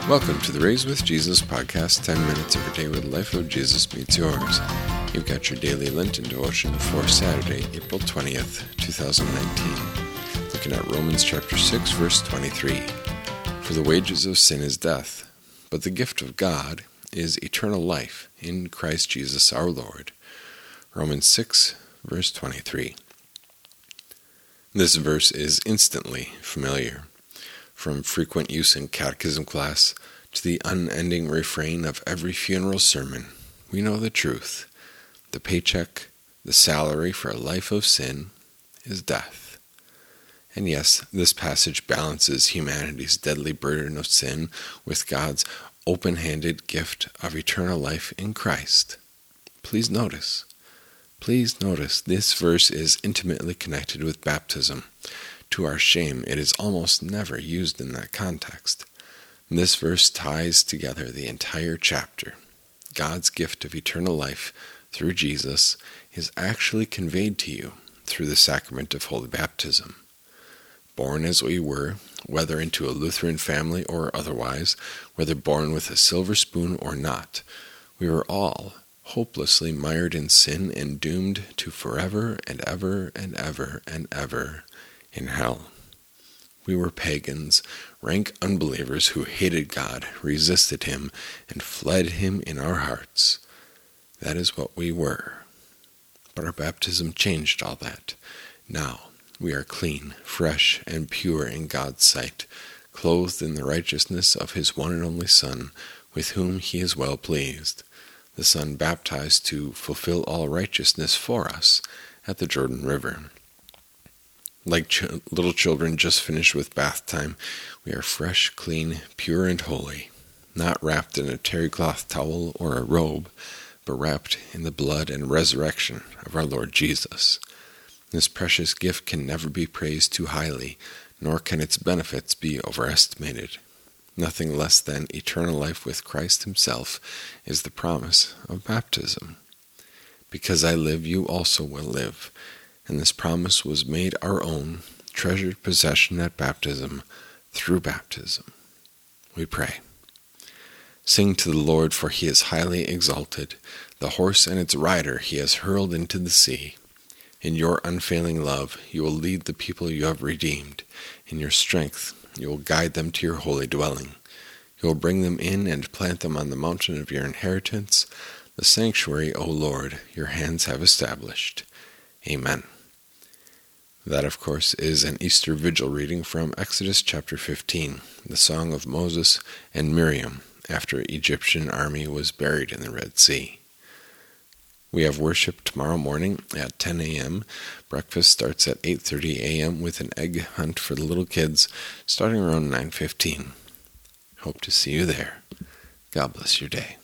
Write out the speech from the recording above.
Welcome to the Raised with Jesus podcast, 10 minutes every day where the life of Jesus meets yours. You've got your daily Lenten devotion for Saturday, April 20th, 2019. Looking at Romans chapter 6, verse 23. For the wages of sin is death, but the gift of God is eternal life in Christ Jesus our Lord. Romans 6, verse 23. This verse is instantly familiar. From frequent use in catechism class to the unending refrain of every funeral sermon, we know the truth. The paycheck, the salary for a life of sin, is death. And yes, this passage balances humanity's deadly burden of sin with God's open-handed gift of eternal life in Christ. Please notice, this verse is intimately connected with baptism. To our shame, it is almost never used in that context. This verse ties together the entire chapter. God's gift of eternal life through Jesus is actually conveyed to you through the sacrament of holy baptism. Born as we were, whether into a Lutheran family or otherwise, whether born with a silver spoon or not, we were all hopelessly mired in sin and doomed to forever and ever and ever and ever in hell. We were pagans, rank unbelievers who hated God, resisted Him, and fled Him in our hearts. That is what we were. But our baptism changed all that. Now we are clean, fresh, and pure in God's sight, clothed in the righteousness of His one and only Son, with whom He is well pleased. The Son baptized to fulfill all righteousness for us at the Jordan River. Like little children just finished with bath time, we are fresh, clean, pure, and holy, not wrapped in a terry cloth towel or a robe, but wrapped in the blood and resurrection of our Lord Jesus. This precious gift can never be praised too highly, nor can its benefits be overestimated. Nothing less than eternal life with Christ Himself is the promise of baptism. Because I live, you also will live. And this promise was made our own, treasured possession at baptism, through baptism. We pray. Sing to the Lord, for He is highly exalted. The horse and its rider He has hurled into the sea. In your unfailing love, you will lead the people you have redeemed. In your strength, you will guide them to your holy dwelling. You will bring them in and plant them on the mountain of your inheritance, the sanctuary, O Lord, your hands have established. Amen. That, of course, is an Easter Vigil reading from Exodus chapter 15, the song of Moses and Miriam after the Egyptian army was buried in the Red Sea. We have worship tomorrow morning at 10 a.m. Breakfast starts at 8:30 a.m. with an egg hunt for the little kids starting around 9:15. Hope to see you there. God bless your day.